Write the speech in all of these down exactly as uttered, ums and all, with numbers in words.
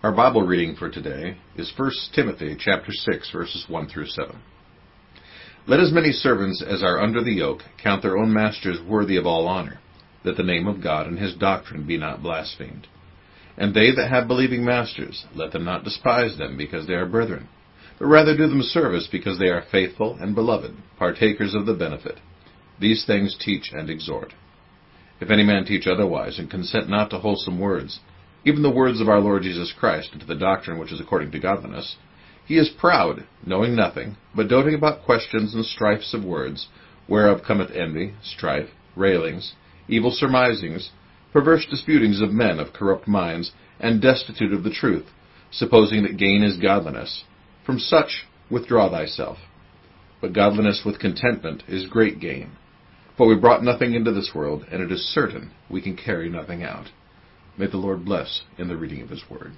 Our Bible reading for today is First Timothy chapter six, verses one through seven. Let as many servants as are under the yoke count their own masters worthy of all honor, that the name of God and his doctrine be not blasphemed. And they that have believing masters, let them not despise them because they are brethren, but rather do them service because they are faithful and beloved, partakers of the benefit. These things teach and exhort. If any man teach otherwise, and consent not to wholesome words, even the words of our Lord Jesus Christ, and to the doctrine which is according to godliness, he is proud, knowing nothing, but doting about questions and strifes of words, whereof cometh envy, strife, railings, evil surmisings, perverse disputings of men of corrupt minds, and destitute of the truth, supposing that gain is godliness. From such withdraw thyself. But godliness with contentment is great gain. For we brought nothing into this world, and it is certain we can carry nothing out. May the Lord bless in the reading of his word.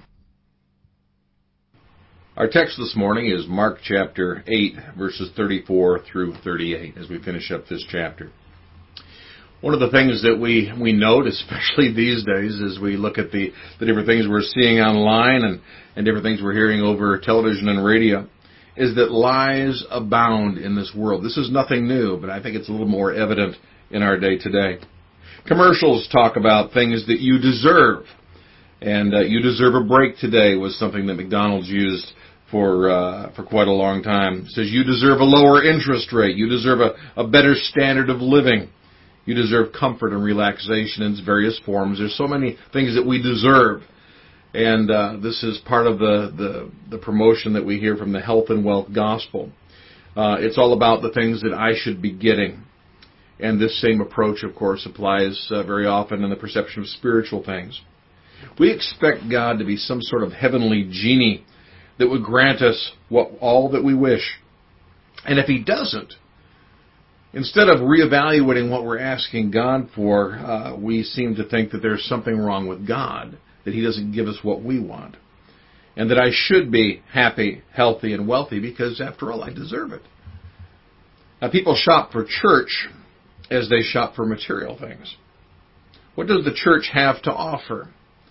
Our text this morning is Mark chapter eight, verses thirty-four through thirty-eight, as we finish up this chapter. One of the things that we, we note, especially these days, as we look at the, the different things we're seeing online and, and different things we're hearing over television and radio, is that lies abound in this world. This is nothing new, but I think it's a little more evident in our day today. Commercials talk about things that you deserve. And uh, you deserve a break today was something that McDonald's used for uh, for quite a long time. It says you deserve a lower interest rate. You deserve a, a better standard of living. You deserve comfort and relaxation in its various forms. There's so many things that we deserve. And uh, this is part of the, the, the promotion that we hear from the health and wealth gospel. Uh, it's all about the things that I should be getting. And this same approach, of course, applies uh, very often in the perception of spiritual things. We expect God to be some sort of heavenly genie that would grant us what all that we wish. And if he doesn't, instead of reevaluating what we're asking God for, uh, we seem to think that there's something wrong with God, that he doesn't give us what we want, and that I should be happy, healthy, and wealthy because, after all, I deserve it. Now, people shop for church as they shop for material things. What does the church have to offer?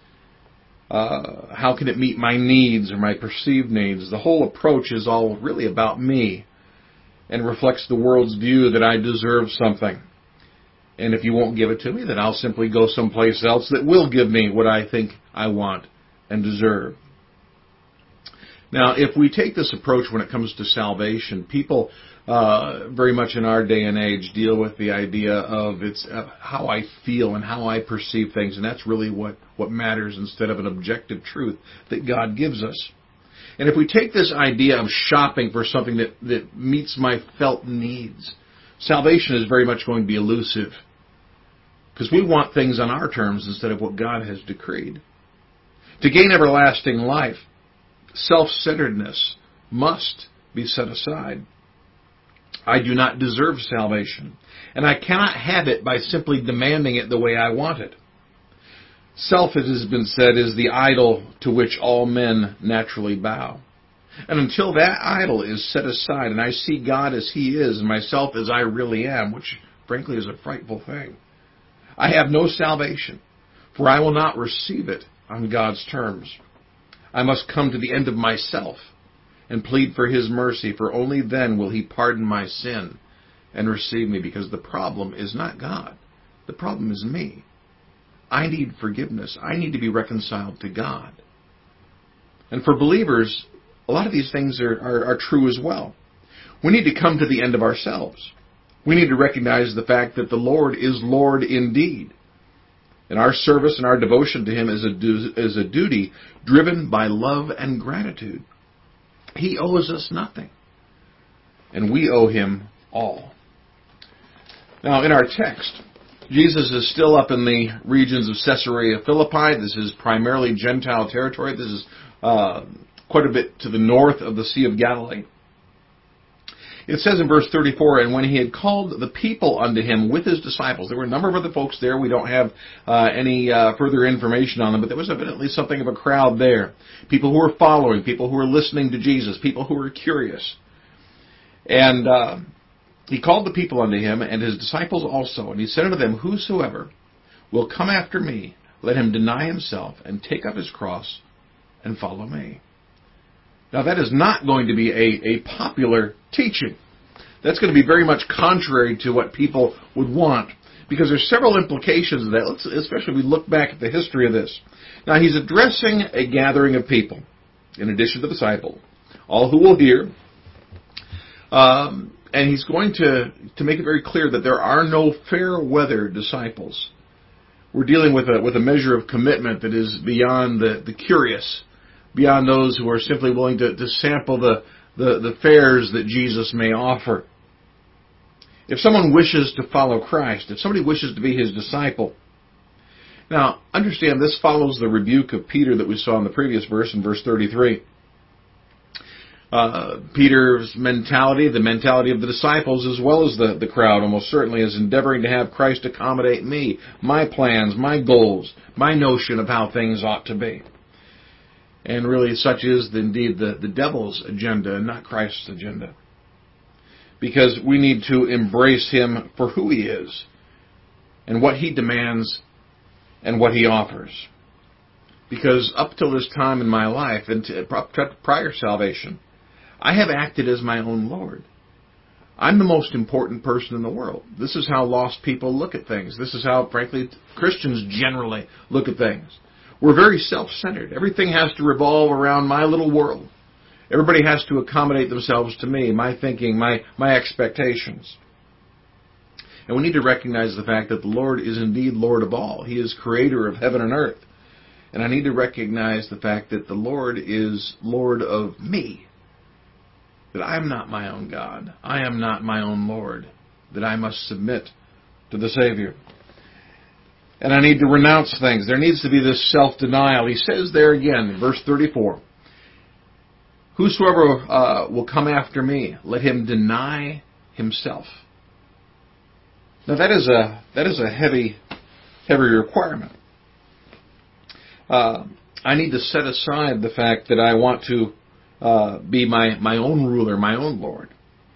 Uh, how can it meet my needs or my perceived needs? The whole approach is all really about me and reflects the world's view that I deserve something. And if you won't give it to me, then I'll simply go someplace else that will give me what I think I want and deserve. Now, if we take this approach when it comes to salvation, people uh, very much in our day and age deal with the idea of it's uh, how I feel and how I perceive things, and that's really what, what matters instead of an objective truth that God gives us. And if we take this idea of shopping for something that, that meets my felt needs, salvation is very much going to be elusive because we want things on our terms instead of what God has decreed. To gain everlasting life, self-centeredness must be set aside. I do not deserve salvation, and I cannot have it by simply demanding it the way I want it. Self, it has been said, is the idol to which all men naturally bow. And until that idol is set aside and I see God as he is and myself as I really am, which frankly is a frightful thing, I have no salvation, for I will not receive it on God's terms. I must come to the end of myself and plead for his mercy, for only then will he pardon my sin and receive me, because the problem is not God. The problem is me. I need forgiveness. I need to be reconciled to God. And for believers, a lot of these things are, are, are true as well. We need to come to the end of ourselves. We need to recognize the fact that the Lord is Lord indeed. And our service and our devotion to him is a, du- is a duty driven by love and gratitude. He owes us nothing, and we owe him all. Now, in our text, Jesus is still up in the regions of Caesarea Philippi. This is primarily Gentile territory. This is uh, quite a bit to the north of the Sea of Galilee. It says in verse thirty-four, and when he had called the people unto him with his disciples, there were a number of other folks there. We don't have uh, any uh, further information on them, but there was evidently something of a crowd there. People who were following, people who were listening to Jesus, people who were curious. And uh, he called the people unto him, and his disciples also. And he said unto them, whosoever will come after me, let him deny himself, and take up his cross, and follow me. Now, that is not going to be a, a popular teaching. That's going to be very much contrary to what people would want, because there's several implications of that, Let's, especially if we look back at the history of this. Now, he's addressing a gathering of people, in addition to the disciples, all who will hear. Um, and he's going to, to make it very clear that there are no fair-weather disciples. We're dealing with a, with a measure of commitment that is beyond the, the curious, beyond those who are simply willing to, to sample the, the, the fares that Jesus may offer. If someone wishes to follow Christ, if somebody wishes to be his disciple, now understand this follows the rebuke of Peter that we saw in the previous verse, in verse thirty-three. Uh, Peter's mentality, the mentality of the disciples as well as the, the crowd almost certainly, is endeavoring to have Christ accommodate me, my plans, my goals, my notion of how things ought to be. And really such is indeed the, the devil's agenda and not Christ's agenda. Because we need to embrace him for who he is and what he demands and what he offers. Because up till this time in my life, and to prior salvation, I have acted as my own Lord. I'm the most important person in the world. This is how lost people look at things. This is how, frankly, Christians generally look at things. We're very self-centered. Everything has to revolve around my little world. Everybody has to accommodate themselves to me, my thinking, my, my expectations. And we need to recognize the fact that the Lord is indeed Lord of all. He is creator of heaven and earth. And I need to recognize the fact that the Lord is Lord of me. That I am not my own God. I am not my own Lord. That I must submit to the Savior. And I need to renounce things. There needs to be this self-denial. He says there again in verse thirty-four, whosoever uh, will come after me, let him deny himself. Now that is a that is a heavy, heavy requirement. Uh, I need to set aside the fact that I want to uh, be my, my own ruler, my own Lord.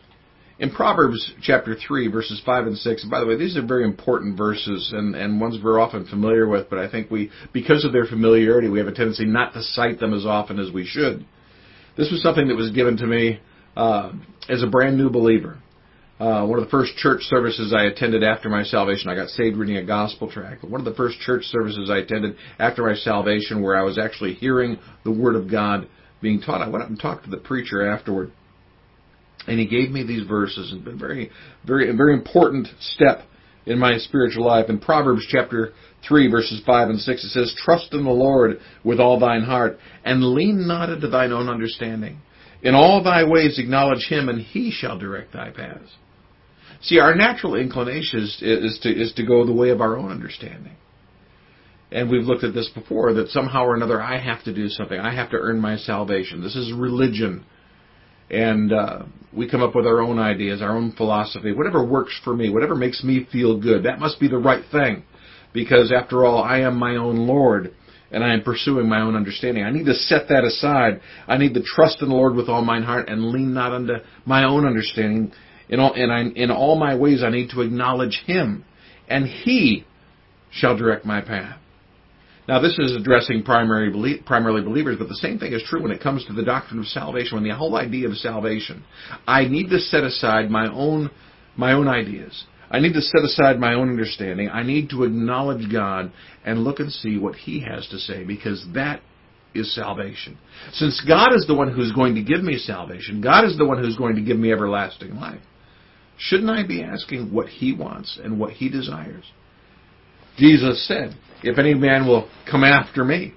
In Proverbs chapter three, verses five and six, and by the way, these are very important verses and, and ones we're often familiar with, but I think we, because of their familiarity, we have a tendency not to cite them as often as we should. This was something that was given to me uh, as a brand new believer. Uh, one of the first church services I attended after my salvation, I got saved reading a gospel tract. One of the first church services I attended after my salvation, where I was actually hearing the Word of God being taught, I went up and talked to the preacher afterward. And he gave me these verses. It's been very, very, a very important step in my spiritual life. In Proverbs chapter three, verses five and six, it says, trust in the Lord with all thine heart, and lean not into thine own understanding. In all thy ways acknowledge him, and he shall direct thy paths. See, our natural inclination is, is, to, is to go the way of our own understanding. And we've looked at this before, that somehow or another I have to do something. I have to earn my salvation. This is religion. And uh, we come up with our own ideas, our own philosophy, whatever works for me, whatever makes me feel good. That must be the right thing. Because after all, I am my own Lord, and I am pursuing my own understanding. I need to set that aside. I need to trust in the Lord with all mine heart and lean not unto my own understanding. In all, and I, in all my ways I need to acknowledge him, and he shall direct my path. Now, this is addressing primary, primarily believers, but the same thing is true when it comes to the doctrine of salvation, when the whole idea of salvation. I need to set aside my own, my own ideas. I need to set aside my own understanding. I need to acknowledge God and look and see what he has to say, because that is salvation. Since God is the one who's going to give me salvation, God is the one who's going to give me everlasting life, shouldn't I be asking what he wants and what he desires? Jesus said, if any man will come after me,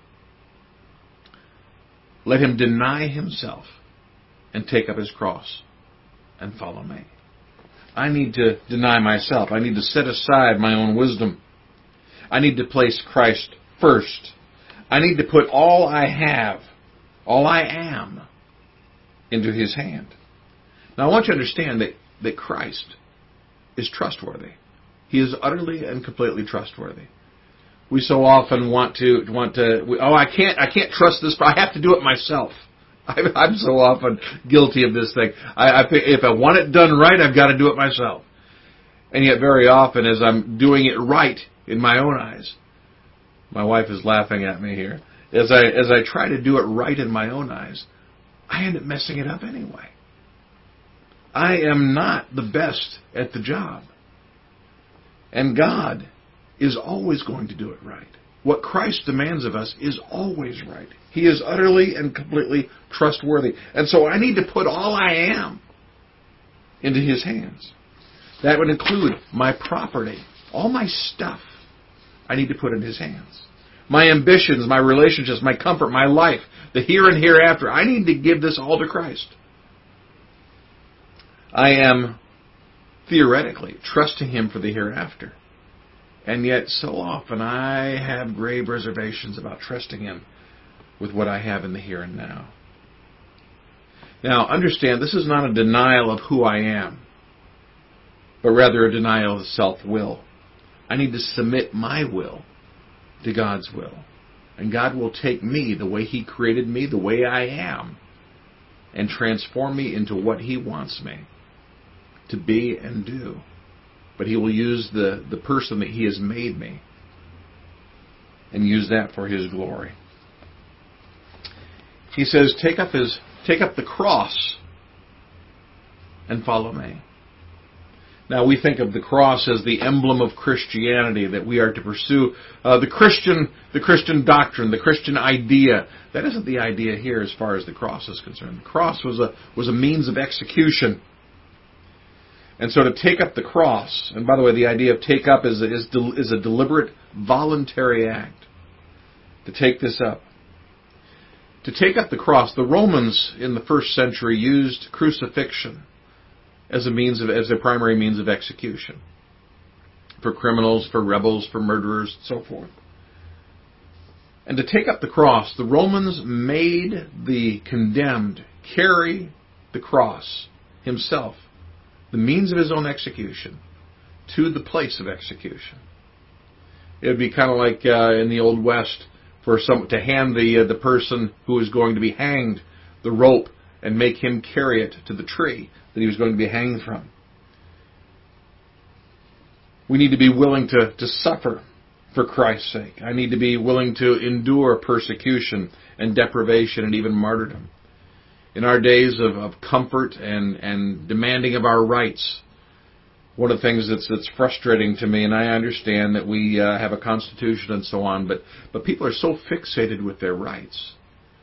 let him deny himself and take up his cross and follow me. I need to deny myself. I need to set aside my own wisdom. I need to place Christ first. I need to put all I have, all I am, into his hand. Now, I want you to understand that, that Christ is trustworthy. He is utterly and completely trustworthy. We so often want to want to. We, oh, I can't. I can't trust this. I have to do it myself. I'm, I'm so often guilty of this thing. I, I, if I want it done right, I've got to do it myself. And yet, very often, as I'm doing it right in my own eyes, my wife is laughing at me here. as I as I try to do it right in my own eyes, I end up messing it up anyway. I am not the best at the job. And God is always going to do it right. What Christ demands of us is always right. He is utterly and completely trustworthy. And so I need to put all I am into His hands. That would include my property, all my stuff. I need to put in His hands. My ambitions, my relationships, my comfort, my life, the here and hereafter. I need to give this all to Christ. I am theoretically trusting Him for the hereafter. And yet so often I have grave reservations about trusting Him with what I have in the here and now. Now, understand, this is not a denial of who I am, but rather a denial of self-will. I need to submit my will to God's will. And God will take me the way He created me, the way I am, and transform me into what He wants me to be and do. But He will use the, the person that He has made me and use that for His glory. He says, take up his take up the cross and follow me. Now, we think of the cross as the emblem of Christianity, that we are to pursue uh, the Christian the Christian doctrine, the Christian idea. That isn't the idea here as far as the cross is concerned. The cross was a was a means of execution. And so to take up the cross, and by the way, the idea of take up is, is, is a deliberate, voluntary act. To take this up. To take up the cross, the Romans in the first century used crucifixion as a means of, as a primary means of execution. For criminals, for rebels, for murderers, and so forth. And to take up the cross, the Romans made the condemned carry the cross himself, the means of his own execution, to the place of execution. It would be kind of like uh, in the Old West, for some to hand the uh, the person who is going to be hanged the rope and make him carry it to the tree that he was going to be hanged from. We need to be willing to, to suffer for Christ's sake. I need to be willing to endure persecution and deprivation and even martyrdom. In our days of, of comfort and, and demanding of our rights, one of the things that's, that's frustrating to me, and I understand that we uh, have a constitution and so on, but, but people are so fixated with their rights.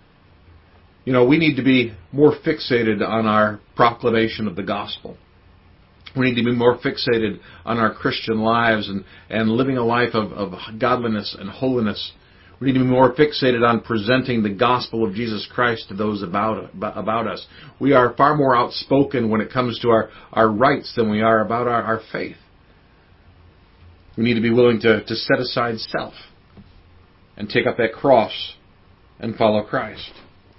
You know, we need to be more fixated on our proclamation of the gospel. We need to be more fixated on our Christian lives and, and living a life of, of godliness and holiness. We need to be more fixated on presenting the gospel of Jesus Christ to those about, about us. We are far more outspoken when it comes to our, our rights than we are about our, our faith. We need to be willing to, to set aside self and take up that cross and follow Christ.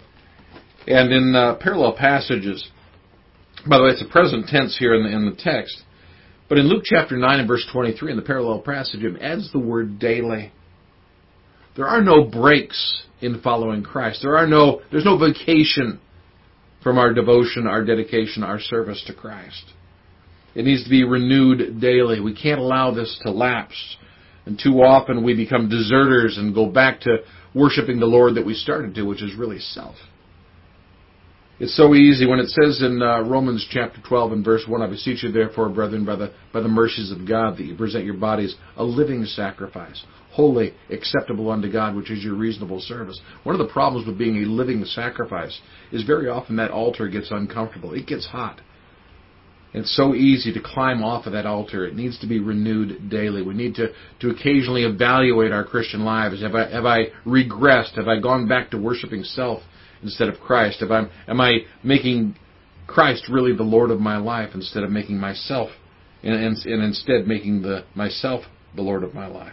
And in uh, parallel passages, by the way, it's a present tense here in the, in the text, but in Luke chapter nine and verse twenty-three, in the parallel passage, it adds the word daily. There are no breaks in following Christ. There are no, there's no vacation from our devotion, our dedication, our service to Christ. It needs to be renewed daily. We can't allow this to lapse. And too often we become deserters and go back to worshiping the Lord that we started to, which is really self. It's so easy when it says in uh, Romans chapter twelve and verse one, I beseech you therefore, brethren, by the, by the mercies of God, that you present your bodies a living sacrifice, holy, acceptable unto God, which is your reasonable service. One of the problems with being a living sacrifice is very often that altar gets uncomfortable. It gets hot. It's so easy to climb off of that altar. It needs to be renewed daily. We need to, to occasionally evaluate our Christian lives. Have I, have I regressed? Have I gone back to worshiping self instead of Christ? Have I, am I making Christ really the Lord of my life instead of making myself, and, and, and instead making the myself the Lord of my life?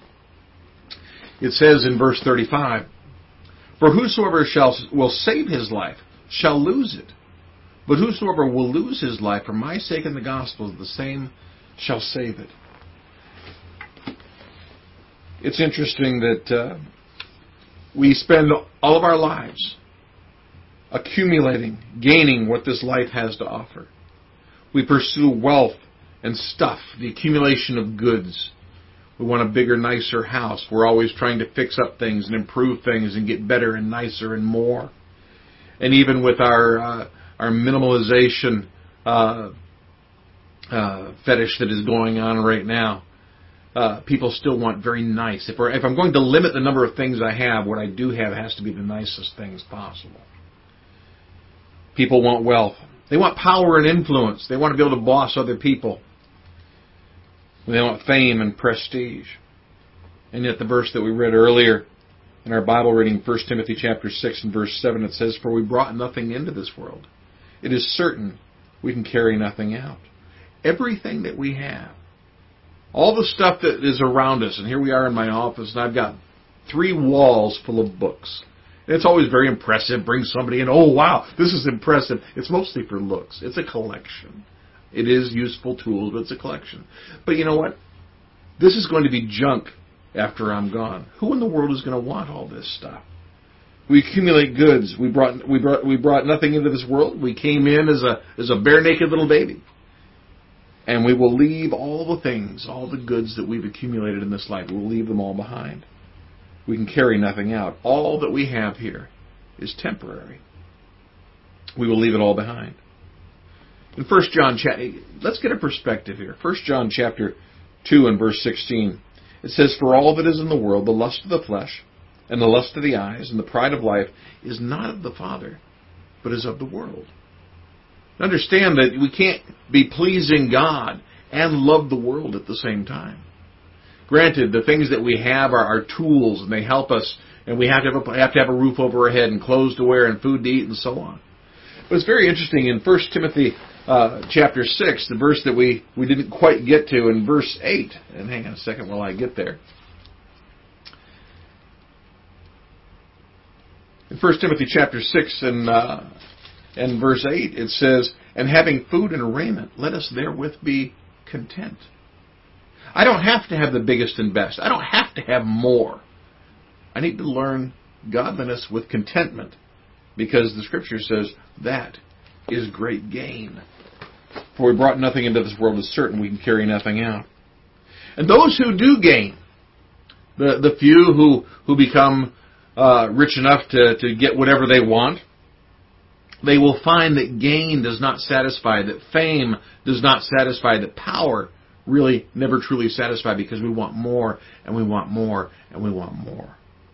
It says in verse thirty-five, for whosoever shall will save his life shall lose it. But whosoever will lose his life for my sake and the gospel, the same shall save it. It's interesting that uh, we spend all of our lives accumulating, gaining what this life has to offer. We pursue wealth and stuff, the accumulation of goods. We want a bigger, nicer house. We're always trying to fix up things and improve things and get better and nicer and more. And even with our uh, our minimalization uh, uh, fetish that is going on right now, uh, people still want very nice. If, we're, if I'm going to limit the number of things I have, what I do have has to be the nicest things possible. People want wealth. They want power and influence. They want to be able to boss other people. They want fame and prestige. And yet the verse that we read earlier in our Bible reading, First Timothy chapter six and verse seven, it says, "For we brought nothing into this world. It is certain we can carry nothing out." Everything that we have, all the stuff that is around us, and here we are in my office, and I've got three walls full of books. And it's always very impressive. Bring somebody in, oh wow, this is impressive. It's mostly for looks. It's a collection. It is useful tools, but it's a collection. But you know what? This is going to be junk after I'm gone. Who in the world is going to want all this stuff? We accumulate goods. We brought we brought we brought nothing into this world. We came in as a as a bare naked little baby. And we will leave all the things, all the goods that we've accumulated in this life. We'll leave them all behind. We can carry nothing out. All that we have here is temporary. We will leave it all behind. In First John, let's get a perspective here. First John chapter two and verse sixteen. It says, "For all that is in the world, the lust of the flesh, and the lust of the eyes, and the pride of life, is not of the Father, but is of the world." Understand that we can't be pleasing God and love the world at the same time. Granted, the things that we have are our tools, and they help us, and we have to have a, have to have a roof over our head, and clothes to wear, and food to eat, and so on. But it's very interesting in First Timothy uh, chapter six, the verse that we, we didn't quite get to in verse eight. And hang on a second while I get there. In First Timothy chapter six and, uh, and verse eight, it says, "And having food and raiment, let us therewith be content." I don't have to have the biggest and best. I don't have to have more. I need to learn godliness with contentment, because the Scripture says that is great gain. For we brought nothing into this world, is certain we can carry nothing out. And those who do gain, the, the few who, who become uh, rich enough to, to get whatever they want, they will find that gain does not satisfy, that fame does not satisfy, that power really never truly satisfy, because we want more, and we want more, and we want more.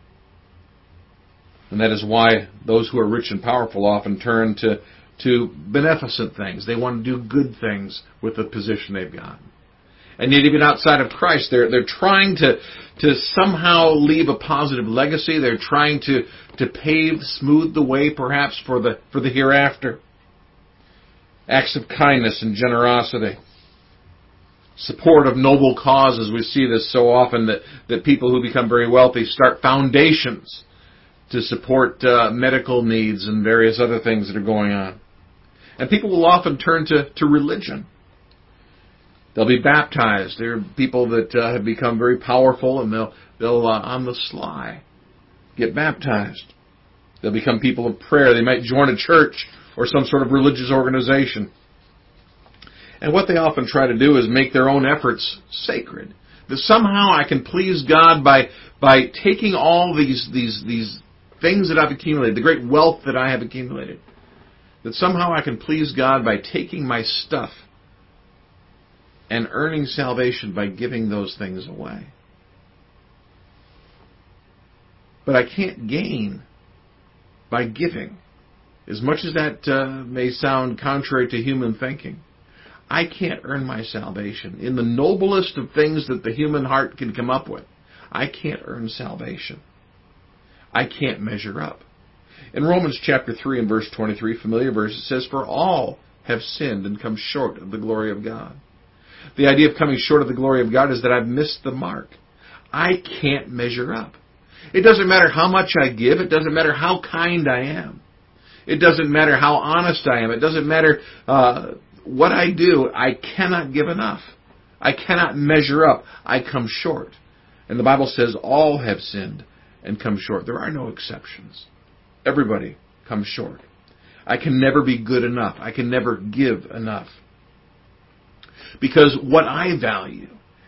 And that is why those who are rich and powerful often turn to, to beneficent things. They want to do good things with the position they've gotten. And yet even outside of Christ, they're, they're trying to, to somehow leave a positive legacy. They're trying to, to pave, smooth the way perhaps for the, for the hereafter. Acts of kindness and generosity. Support of noble causes. We see this so often that, that people who become very wealthy start foundations to support uh, medical needs and various other things that are going on. And people will often turn to, to religion. They'll be baptized. There are people that uh, have become very powerful, and they'll, they'll uh, on the sly, get baptized. They'll become people of prayer. They might join a church or some sort of religious organization. And what they often try to do is make their own efforts sacred. That somehow I can please God by by taking all these these these things that I've accumulated, the great wealth that I have accumulated. That somehow I can please God by taking my stuff and earning salvation by giving those things away. But I can't gain by giving. As much as that uh, may sound contrary to human thinking, I can't earn my salvation. In the noblest of things that the human heart can come up with, I can't earn salvation. I can't measure up. In Romans chapter three and verse twenty-three, familiar verse, it says, "For all have sinned and come short of the glory of God." The idea of coming short of the glory of God is that I've missed the mark. I can't measure up. It doesn't matter how much I give. It doesn't matter how kind I am. It doesn't matter how honest I am. It doesn't matter uh, what I do. I cannot give enough. I cannot measure up. I come short. And the Bible says all have sinned and come short. There are no exceptions. Everybody comes short. I can never be good enough. I can never give enough. Because what I value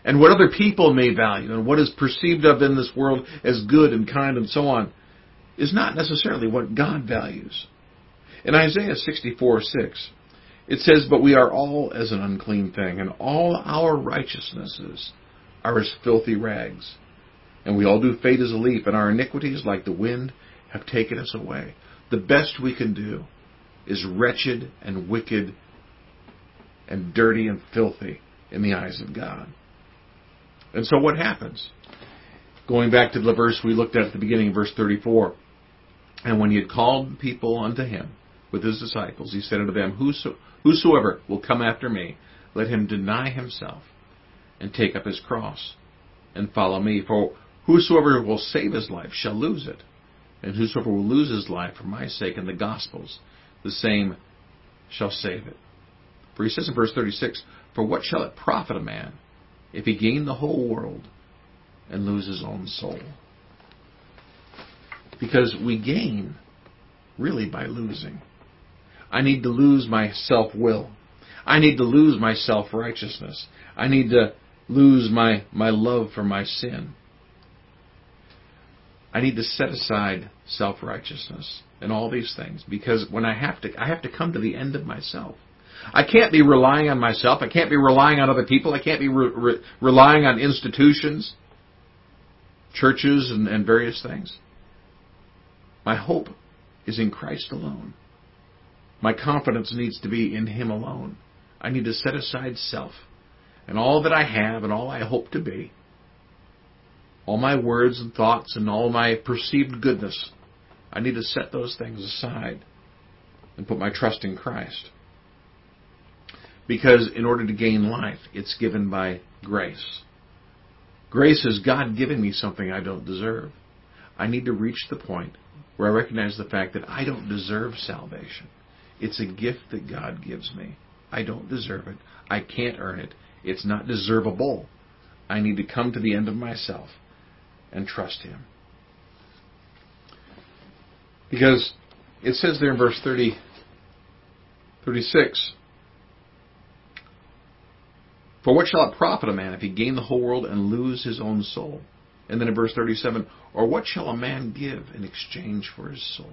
and what other people may value, and what is perceived of in this world as good and kind and so on, is not necessarily what God values. In Isaiah sixty-four six, it says, "But we are all as an unclean thing, and all our righteousnesses are as filthy rags. And we all do fade as a leaf, and our iniquities, like the wind, have taken us away." The best we can do is wretched and wicked and dirty and filthy in the eyes of God. And so what happens? Going back to the verse we looked at at the beginning, verse thirty-four. "And when he had called people unto him with his disciples, he said unto them, Whoso, Whosoever will come after me, let him deny himself, and take up his cross, and follow me. For whosoever will save his life shall lose it, and whosoever will lose his life for my sake and the gospel's, the same shall save it." For he says in verse thirty-six, "For what shall it profit a man if he gain the whole world and lose his own soul?" Because we gain really by losing. I need to lose my self-will. I need to lose my self-righteousness. I need to lose my, my love for my sin. I need to set aside self-righteousness and all these things, because when I have to, I have to come to the end of myself. I can't be relying on myself. I can't be relying on other people. I can't be re- re- relying on institutions, churches, and, and various things. My hope is in Christ alone. My confidence needs to be in Him alone. I need to set aside self and all that I have and all I hope to be, all my words and thoughts and all my perceived goodness. I need to set those things aside and put my trust in Christ. Because in order to gain life, it's given by grace. Grace is God giving me something I don't deserve. I need to reach the point where I recognize the fact that I don't deserve salvation. It's a gift that God gives me. I don't deserve it. I can't earn it. It's not deservable. I need to come to the end of myself and trust Him. Because it says there in verse thirty, thirty-six, "For what shall it profit a man if he gain the whole world and lose his own soul?" And then in verse thirty-seven, "Or what shall a man give in exchange for his soul?"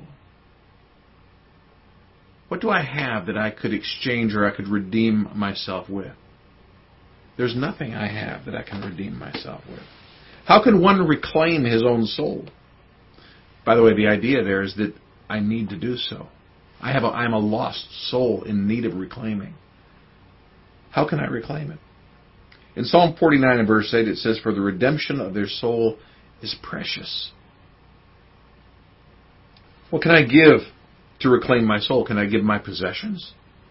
What do I have that I could exchange or I could redeem myself with? There's nothing I have that I can redeem myself with. How can one reclaim his own soul? By the way, the idea there is that I need to do so. I have a, I'm a lost soul in need of reclaiming. How can I reclaim it? In Psalm forty-nine and verse eight it says, "For the redemption of their soul is precious." What can I give to reclaim my soul? Can I give my possessions?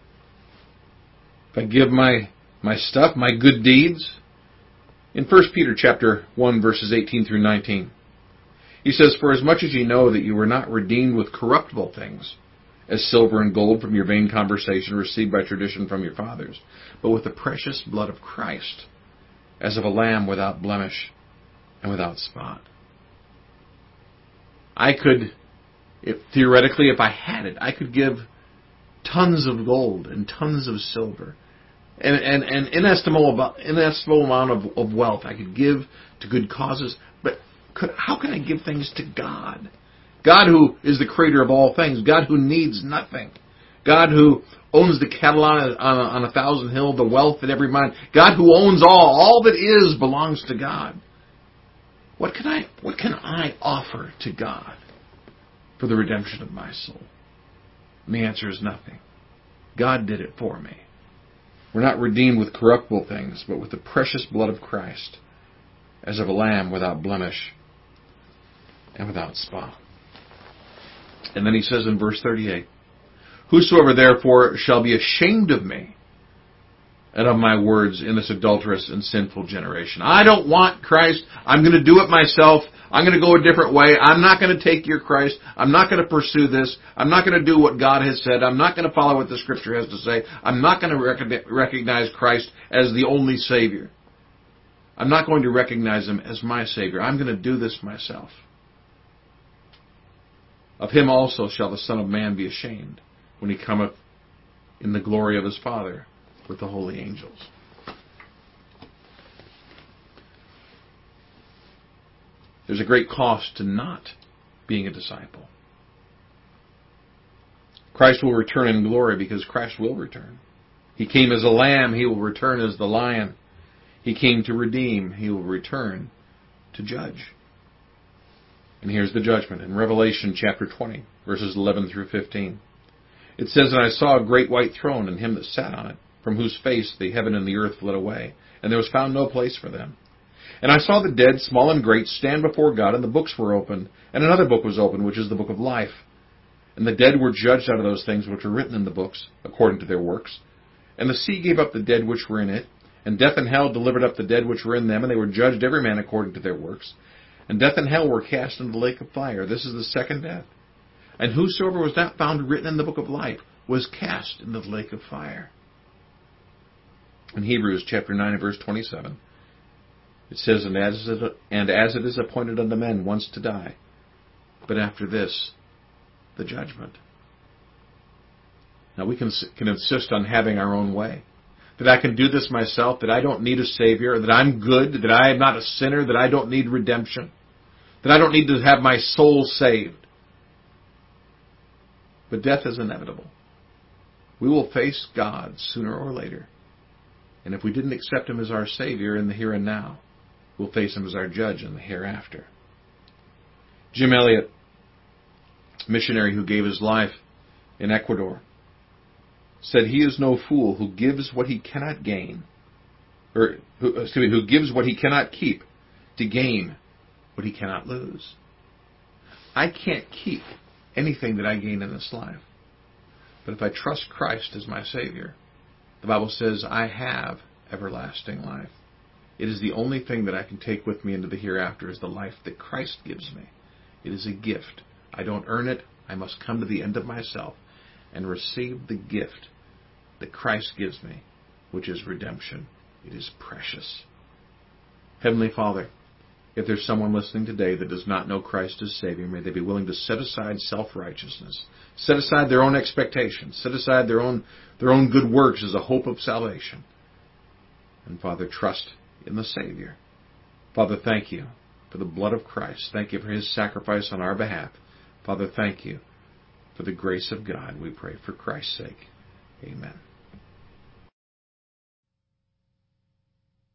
If I give my my stuff, my good deeds? In First Peter chapter one, verses eighteen through nineteen, he says, "For as much as ye know that you were not redeemed with corruptible things, as silver and gold from your vain conversation received by tradition from your fathers, but with the precious blood of Christ, as of a lamb without blemish and without spot." I could, if, theoretically, if I had it, I could give tons of gold and tons of silver and an and, and inestimable, inestimable amount of, of wealth I could give to good causes. But could, how can I give things to God? God who is the creator of all things. God who needs nothing. God who owns the cattle on a, on a, on a thousand hill, the wealth in every mine. God who owns all. All that is belongs to God. What can I, what can I offer to God for the redemption of my soul? And the answer is nothing. God did it for me. We're not redeemed with corruptible things, but with the precious blood of Christ, as of a lamb without blemish and without spot. And then he says in verse thirty-eight, "Whosoever therefore shall be ashamed of me and of my words in this adulterous and sinful generation." I don't want Christ. I'm going to do it myself. I'm going to go a different way. I'm not going to take your Christ. I'm not going to pursue this. I'm not going to do what God has said. I'm not going to follow what the Scripture has to say. I'm not going to recognize Christ as the only Savior. I'm not going to recognize Him as my Savior. I'm going to do this myself. "Of Him also shall the Son of Man be ashamed, when He cometh in the glory of His Father with the holy angels." There's a great cost to not being a disciple. Christ will return in glory because Christ will return. He came as a lamb, He will return as the lion. He came to redeem, He will return to judge. And here's the judgment in Revelation chapter twenty, verses eleven through fifteen. It says, "And I saw a great white throne, and Him that sat on it, from whose face the heaven and the earth fled away, and there was found no place for them. And I saw the dead, small and great, stand before God, and the books were opened. And another book was opened, which is the book of life. And the dead were judged out of those things which were written in the books, according to their works. And the sea gave up the dead which were in it, and death and hell delivered up the dead which were in them, and they were judged every man according to their works. And death and hell were cast into the lake of fire. This is the second death. And whosoever was not found written in the book of life was cast into the lake of fire." In Hebrews chapter nine and verse twenty-seven, it says, and as, it, and as it is appointed unto men once to die, but after this, the judgment. Now we can, can insist on having our own way. That I can do this myself, that I don't need a Savior, that I'm good, that I am not a sinner, that I don't need redemption, that I don't need to have my soul saved. But death is inevitable. We will face God sooner or later. And if we didn't accept Him as our Savior in the here and now, we'll face Him as our judge in the hereafter. Jim Elliot, missionary who gave his life in Ecuador, said, "He is no fool who gives what he cannot gain, or who, excuse me, who gives what he cannot keep to gain what he cannot lose." I can't keep anything that I gain in this life. But if I trust Christ as my Savior, the Bible says I have everlasting life. It is the only thing that I can take with me into the hereafter, is the life that Christ gives me. It is a gift. I don't earn it. I must come to the end of myself and receive the gift that Christ gives me, which is redemption. It is precious. Heavenly Father, if there's someone listening today that does not know Christ as Savior, may they be willing to set aside self-righteousness, set aside their own expectations, set aside their own, their own good works as a hope of salvation. And Father, trust in the Savior. Father, thank You for the blood of Christ. Thank You for His sacrifice on our behalf. Father, thank You for the grace of God. We pray for Christ's sake. Amen.